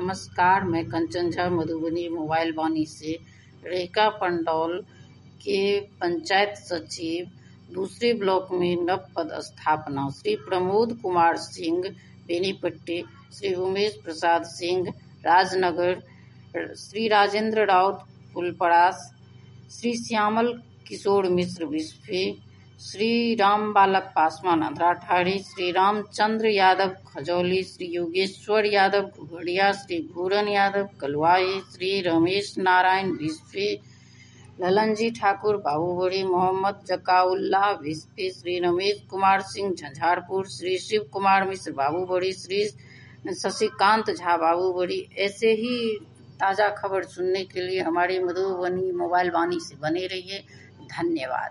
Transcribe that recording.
नमस्कार, मैं कंचन झा मधुबनी मोबाइल वाणी से रेखा पंडौल के पंचायत सचिव दूसरे ब्लॉक में नव पद स्थापना। श्री प्रमोद कुमार सिंह बेनीपट्टी, श्री उमेश प्रसाद सिंह राजनगर, श्री राजेंद्र राउत फुलपरास, श्री श्यामल किशोर मिश्र बिस्फी, श्री राम बालक पासवान अधराठाड़ी, श्री रामचंद्र यादव खजौली, श्री योगेश्वर यादव घुघड़िया, श्री घूरन यादव कलवाई, श्री रमेश नारायण बिस्फी, ललनजी ठाकुर बाबूबड़ी, मोहम्मद जकाउल्लाह बिस्फी, श्री रमेश कुमार सिंह झंझारपुर, श्री शिव कुमार मिश्र बाबूबड़ी, श्री शशिकांत झा बाबूबड़ी। ऐसे ही ताज़ा खबर सुनने के लिए हमारे मधुबनी मोबाइल वाणी से बने रहिए। धन्यवाद।